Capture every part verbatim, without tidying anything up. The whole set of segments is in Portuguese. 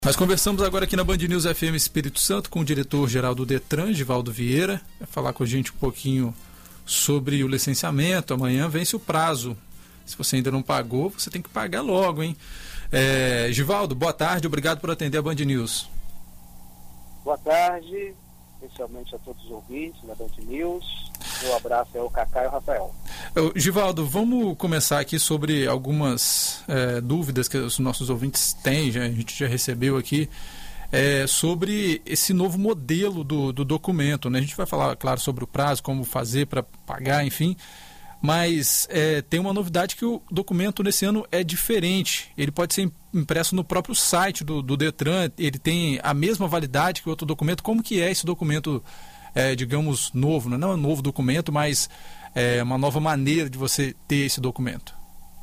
Nós conversamos agora aqui na Band News F M Espírito Santo com o diretor-geral do Detran, Givaldo Vieira, vai falar com a gente um pouquinho sobre o licenciamento. Amanhã vence o prazo. Se você ainda não pagou, você tem que pagar logo, hein? É, Givaldo, boa tarde, obrigado por atender a Band News. Boa tarde, especialmente a todos os ouvintes da Band News. Meu abraço é ao Cacá e ao Rafael. Givaldo, vamos começar aqui sobre algumas é, dúvidas que os nossos ouvintes têm, já, a gente já recebeu aqui, é, sobre esse novo modelo do, do documento, né? A gente vai falar, claro, sobre o prazo, como fazer para pagar, enfim, mas é, tem uma novidade que o documento nesse ano é diferente. Ele pode ser impresso no próprio site do, do Detran, ele tem a mesma validade que o outro documento. Como que é esse documento, é, digamos, novo? Não é um novo documento, mas é uma nova maneira de você ter esse documento.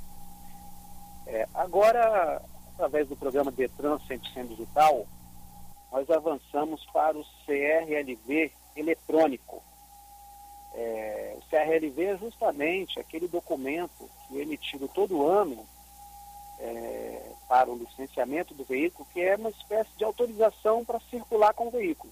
É, agora, através do programa Detran cem por cento Digital, nós avançamos para o C R L V eletrônico. É, o C R L V é justamente aquele documento que é emitido todo ano é, para o licenciamento do veículo, que é uma espécie de autorização para circular com o veículo.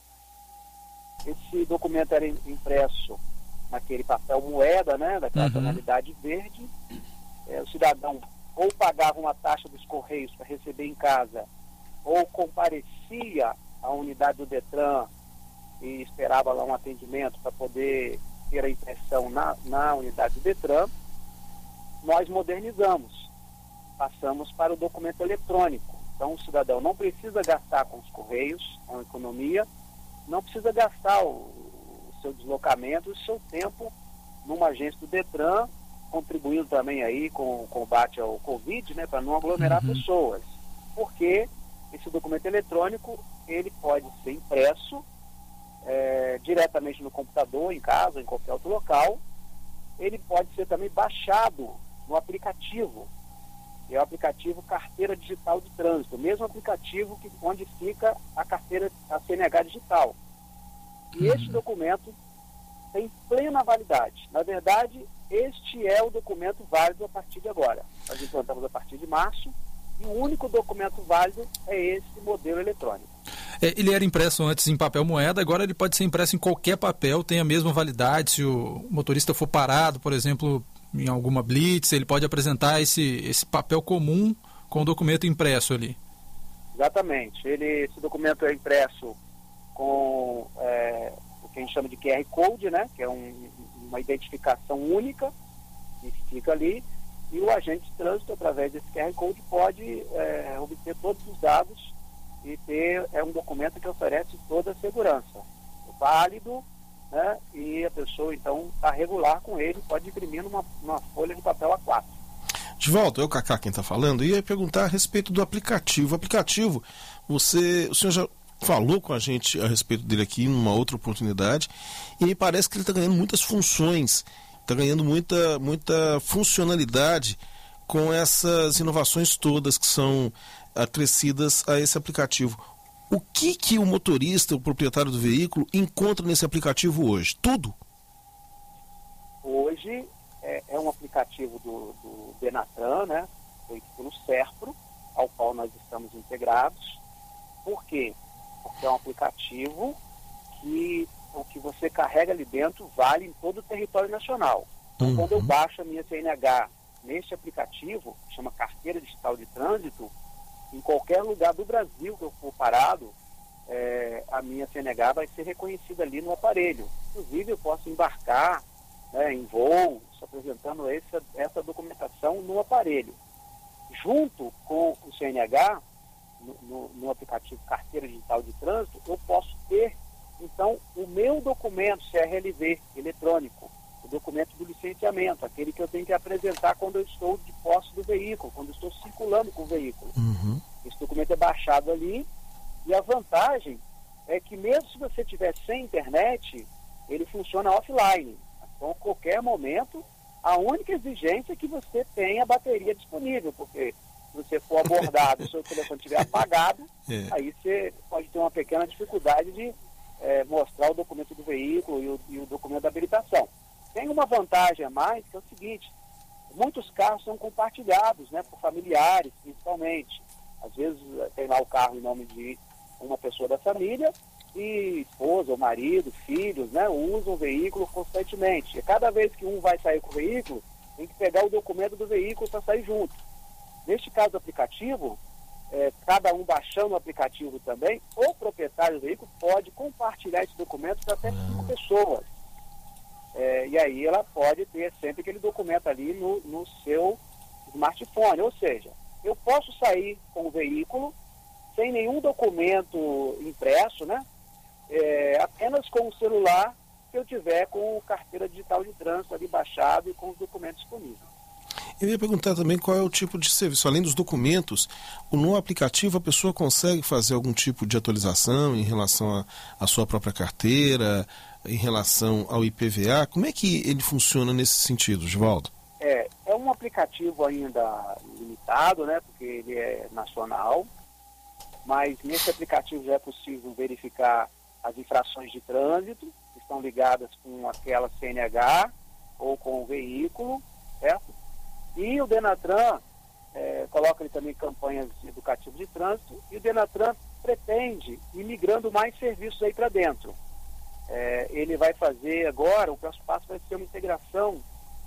Esse documento era impresso naquele papel moeda, né, daquela uhum. tonalidade verde. É, o cidadão ou pagava uma taxa dos Correios para receber em casa, ou comparecia à unidade do Detran e esperava lá um atendimento para poder ter a impressão na, na unidade do Detran. Nós modernizamos, passamos para o documento eletrônico. Então o cidadão não precisa gastar com os Correios, é uma economia, não precisa gastar o, o seu deslocamento, o seu tempo numa agência do Detran, contribuindo também aí com o combate ao Covid, né, para não aglomerar uhum. pessoas. Porque esse documento eletrônico, ele pode ser impresso é, diretamente no computador, em casa, em qualquer outro local. Ele pode ser também baixado no aplicativo, que é o aplicativo Carteira Digital de Trânsito, o mesmo aplicativo que, onde fica a carteira, a C N H digital. E uhum. este documento tem plena validade. Na verdade, este é o documento válido a partir de agora. Nós implantamos a partir de março e o único documento válido é esse modelo eletrônico. É, ele era impresso antes em papel moeda, agora ele pode ser impresso em qualquer papel, tem a mesma validade. Se o motorista for parado, por exemplo, em alguma blitz, ele pode apresentar esse, esse papel comum com o documento impresso ali. Exatamente. Ele, esse documento é impresso com é, o que a gente chama de Q R Code, né? Que é um, uma identificação única que fica ali, e o agente de trânsito, através desse Q R Code, pode é, obter todos os dados e ter é um documento que oferece toda a segurança. Válido, né? E a pessoa, então, está regular com ele, pode imprimir numa, numa folha de papel A quatro. Givaldo, é o Cacá quem está falando, e ia perguntar a respeito do aplicativo. O aplicativo, você, o senhor já falou com a gente a respeito dele aqui em uma outra oportunidade, e me parece que ele está ganhando muitas funções, está ganhando muita, muita funcionalidade com essas inovações todas que são acrescidas a esse aplicativo. O que que o motorista, o proprietário do veículo, encontra nesse aplicativo hoje? Tudo? Hoje é, é um aplicativo do, do Denatran, né, feito pelo SERPRO, ao qual nós estamos integrados. Por quê? Porque é um aplicativo que o que você carrega ali dentro vale em todo o território nacional. Então, uhum. quando eu baixo a minha C N H neste aplicativo, que chama Carteira Digital de Trânsito, em qualquer lugar do Brasil que eu for parado, é, a minha C N H vai ser reconhecida ali no aparelho. Inclusive, eu posso embarcar, né, em voo, apresentando essa, essa documentação no aparelho. Junto com o C N H, no, no, no aplicativo Carteira Digital de Trânsito, eu posso ter, então, o meu documento C R L V eletrônico, o documento do licenciamento, aquele que eu tenho que apresentar quando eu estou de posse do veículo, quando eu estou circulando com o veículo. Uhum. Esse documento é baixado ali, e a vantagem é que mesmo se você estiver sem internet, ele funciona offline. Então, a qualquer momento, a única exigência é que você tenha a bateria disponível, porque se você for abordado e o seu telefone estiver apagado, é. aí você pode ter uma pequena dificuldade de é, mostrar o documento do veículo e o, e o documento da habilitação. Tem uma vantagem a mais, que é o seguinte: muitos carros são compartilhados, né, por familiares, principalmente. Às vezes tem lá o carro em nome de uma pessoa da família e esposa, ou marido, filhos, né, usam o veículo constantemente. E cada vez que um vai sair com o veículo, tem que pegar o documento do veículo para sair junto. Neste caso do aplicativo, é, cada um baixando o aplicativo também, o proprietário do veículo pode compartilhar esse documento para até cinco pessoas. É, e aí ela pode ter sempre aquele documento ali no, no seu smartphone. Ou seja, eu posso sair com o veículo sem nenhum documento impresso, né? É, apenas com o celular, se eu tiver com carteira digital de trânsito ali baixado e com os documentos disponíveis. Eu ia perguntar também qual é o tipo de serviço. Além dos documentos, no aplicativo a pessoa consegue fazer algum tipo de atualização em relação à sua própria carteira, em relação ao I P V A? Como é que ele funciona nesse sentido, Givaldo? É, é um aplicativo ainda limitado, né? Porque ele é nacional, mas nesse aplicativo já é possível verificar as infrações de trânsito que estão ligadas com aquela C N H ou com o veículo, certo? E o Denatran é, coloca ali também campanhas educativas de trânsito, e o Denatran pretende ir migrando mais serviços aí para dentro. É, ele vai fazer agora, o próximo passo vai ser uma integração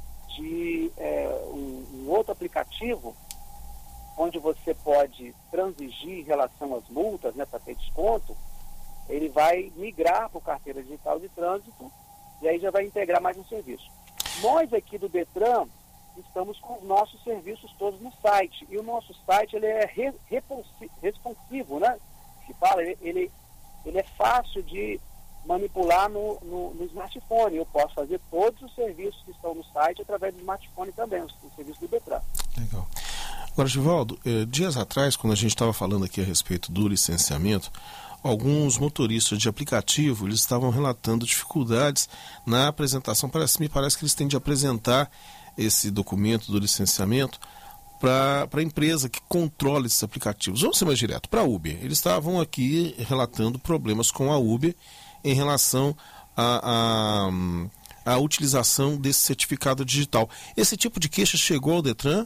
de é, um, um outro aplicativo onde você pode transigir em relação às multas, né, para ter desconto. Ele vai migrar para o carteira digital de trânsito e aí já vai integrar mais um serviço. Nós aqui do Detran estamos com os nossos serviços todos no site, e o nosso site ele é re, responsivo, né? Que fala, ele, ele, ele é fácil de manipular no, no, no smartphone. Eu posso fazer todos os serviços que estão no site através do smartphone também, os, os serviços do Detran. Legal. Agora, Givaldo, eh, dias atrás, quando a gente estava falando aqui a respeito do licenciamento, alguns motoristas de aplicativo eles estavam relatando dificuldades na apresentação. Parece, me parece que eles têm de apresentar esse documento do licenciamento para a empresa que controla esses aplicativos. Vamos ser mais direto, para a Uber. Eles estavam aqui relatando problemas com a Uber em relação à a, a, a utilização desse certificado digital. Esse tipo de queixa chegou ao Detran?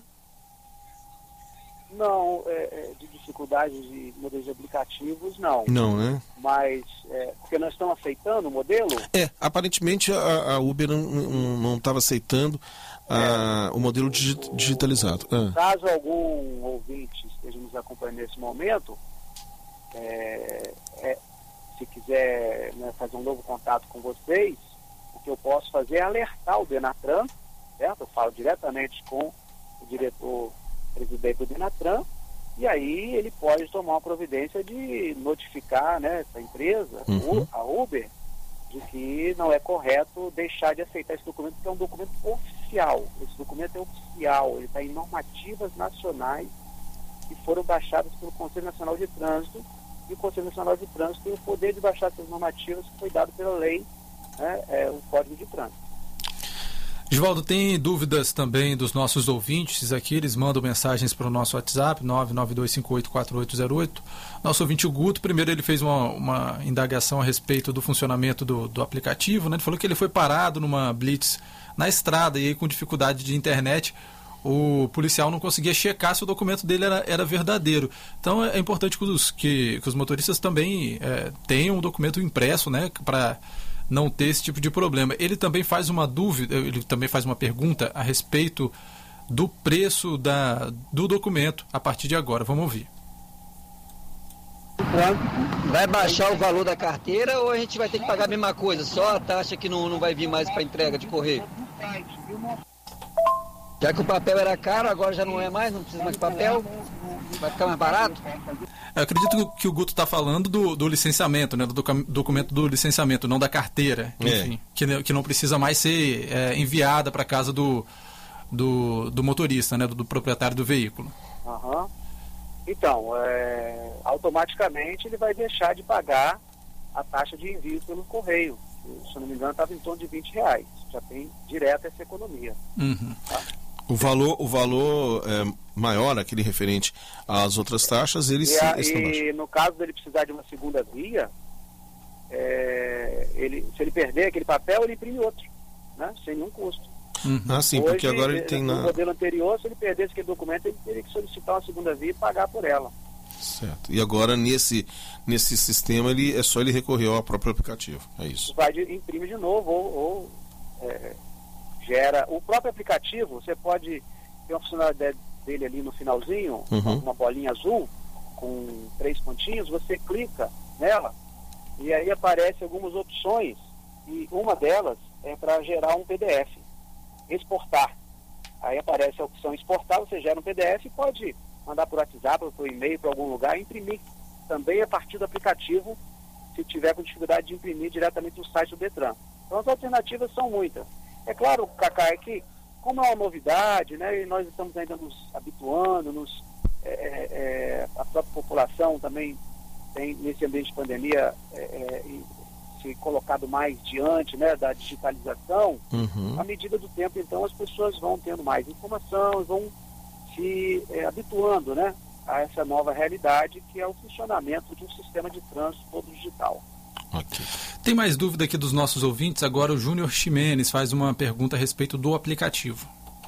Não, é, de dificuldades de modelos de aplicativos, não. Não, né? Mas, é, porque nós estamos aceitando o modelo? É, aparentemente a, a Uber não estava aceitando a, é, o modelo digi, digitalizado. Ah. Caso algum ouvinte esteja nos acompanhando nesse momento, é, é, se quiser, né, fazer um novo contato com vocês, o que eu posso fazer é alertar o Denatran, certo? Eu falo diretamente com o diretor presidente do Denatran, e aí ele pode tomar uma providência de notificar, né, essa empresa, uhum. a Uber, de que não é correto deixar de aceitar esse documento, porque é um documento oficial. Esse documento é oficial, ele está em normativas nacionais que foram baixadas pelo Conselho Nacional de Trânsito, e o Conselho Nacional de Trânsito tem o poder de baixar essas normativas que foi dado pela lei, né, é, o Código de Trânsito. Givaldo, tem dúvidas também dos nossos ouvintes aqui, eles mandam mensagens para o nosso WhatsApp, nove nove dois cinco oito quatro oito zero oito. Nosso ouvinte, o Guto, primeiro ele fez uma, uma indagação a respeito do funcionamento do, do aplicativo, né? Ele falou que ele foi parado numa blitz na estrada e aí com dificuldade de internet, o policial não conseguia checar se o documento dele era, era verdadeiro. Então é importante que os, que, que os motoristas também é, tenham um documento impresso, né, para não ter esse tipo de problema. Ele também faz uma dúvida, ele também faz uma pergunta a respeito do preço da, do documento a partir de agora. Vamos ouvir. Vai baixar o valor da carteira ou a gente vai ter que pagar a mesma coisa, só a taxa que não, não vai vir mais para entrega de correio? Já que o papel era caro, agora já não é mais, não precisa mais de papel, vai ficar mais barato? Eu acredito que o Guto está falando do, do licenciamento, né, do docu- documento do licenciamento, não da carteira, enfim, é. que, que não precisa mais ser é, enviada para casa do, do, do motorista, né, do, do proprietário do veículo. Uhum. Então, é, automaticamente ele vai deixar de pagar a taxa de envio pelo correio. Se eu não me engano, estava em torno de vinte reais. Já tem direto essa economia. Uhum. Tá? O valor, o valor é maior, aquele referente às outras taxas, ele se... E, e no caso dele precisar de uma segunda via, é, ele, se ele perder aquele papel, ele imprime outro, né? Sem nenhum custo. Uhum. Ah, sim, Hoje, porque agora ele tem... No na... modelo anterior, se ele perdesse aquele documento, ele teria que solicitar uma segunda via e pagar por ela. Certo. E agora nesse, nesse sistema ele, é só ele recorrer ao próprio aplicativo, é isso? Vai, de, imprime de novo ou, ou é, gera... O próprio aplicativo, você pode ter uma funcionalidade dele ali no finalzinho, uhum. uma bolinha azul com três pontinhos, você clica nela e aí aparecem algumas opções e uma delas é para gerar um P D F, exportar. Aí aparece a opção exportar, você gera um P D F e pode mandar por WhatsApp, por e-mail, para algum lugar e imprimir também a partir do aplicativo, se tiver com dificuldade de imprimir diretamente no site do Detran. Então as alternativas são muitas. É claro, Cacá, é que como é uma novidade, né, e nós estamos ainda nos habituando, nos, é, é, a própria população também tem, nesse ambiente de pandemia, é, é, se colocado mais diante, né, da digitalização, uhum. à medida do tempo, então, as pessoas vão tendo mais informação, vão se é, habituando, né, a essa nova realidade, que é o funcionamento de um sistema de trânsito todo digital. Okay. Tem mais dúvida aqui dos nossos ouvintes. Agora o Júnior Ximenes faz uma pergunta a respeito do aplicativo.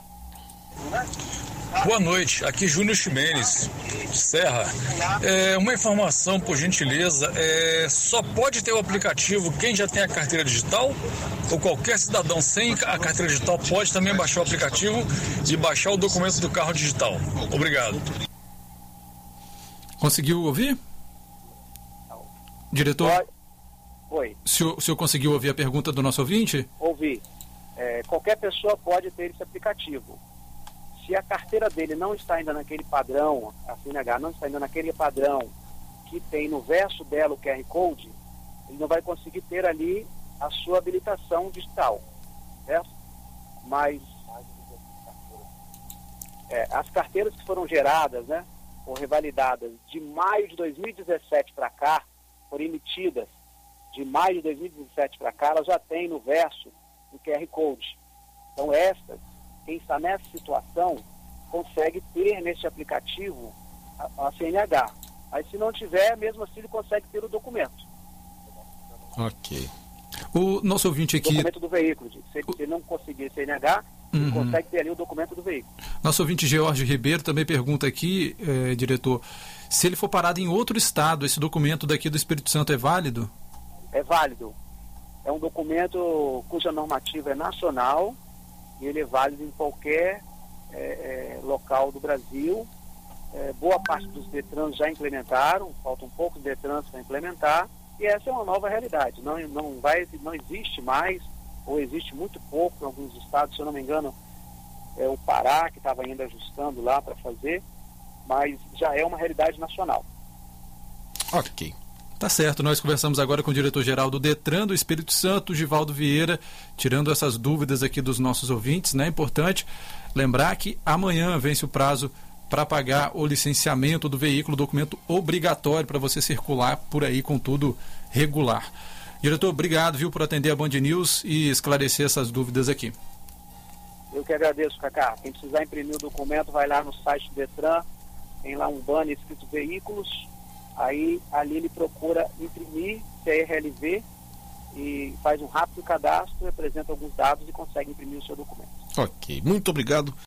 Boa noite, aqui Júnior Ximenes, Serra. É, uma informação, por gentileza, é, só pode ter o aplicativo quem já tem a carteira digital? Ou qualquer cidadão sem a carteira digital pode também baixar o aplicativo e baixar o documento do carro digital? Obrigado. Conseguiu ouvir? Diretor? Oi. O senhor, o senhor conseguiu ouvir a pergunta do nosso ouvinte? Ouvi. É, qualquer pessoa pode ter esse aplicativo. Se a carteira dele não está ainda naquele padrão, a C N H não está ainda naquele padrão que tem no verso dela o Q R Code, ele não vai conseguir ter ali a sua habilitação digital, certo? Mas é, as carteiras que foram geradas, né, ou revalidadas de maio de dois mil e dezessete para cá, foram emitidas de maio de dois mil e dezessete para cá, elas já têm no verso o Q R Code. Então estas, quem está nessa situação, consegue ter nesse aplicativo a, a C N H. Aí se não tiver, mesmo assim ele consegue ter o documento. Ok. O nosso ouvinte aqui... O documento do veículo. Se ele não conseguir C N H, uhum. ele consegue ter ali o documento do veículo. Nosso ouvinte George Ribeiro também pergunta aqui, eh, diretor, se ele for parado em outro estado, esse documento daqui do Espírito Santo é válido? É válido. É um documento cuja normativa é nacional e ele é válido em qualquer é, é, local do Brasil. É, boa parte dos Detrans já implementaram, faltam poucos Detrans para implementar, e essa é uma nova realidade. Não, não, vai, não existe mais, ou existe muito pouco em alguns estados, se eu não me engano, é o Pará que estava ainda ajustando lá para fazer, mas já é uma realidade nacional. Ok. Tá certo, nós conversamos agora com o diretor-geral do Detran do Espírito Santo, Givaldo Vieira, tirando essas dúvidas aqui dos nossos ouvintes, né? É importante lembrar que amanhã vence o prazo para pagar o licenciamento do veículo, documento obrigatório para você circular por aí com tudo regular. Diretor, obrigado, viu, por atender a Band News e esclarecer essas dúvidas aqui. Eu que agradeço, Cacá. Quem precisar imprimir o documento, vai lá no site do Detran, tem lá um banner escrito veículos. Aí ali ele procura imprimir C R L V e faz um rápido cadastro, apresenta alguns dados e consegue imprimir o seu documento. Ok, muito obrigado.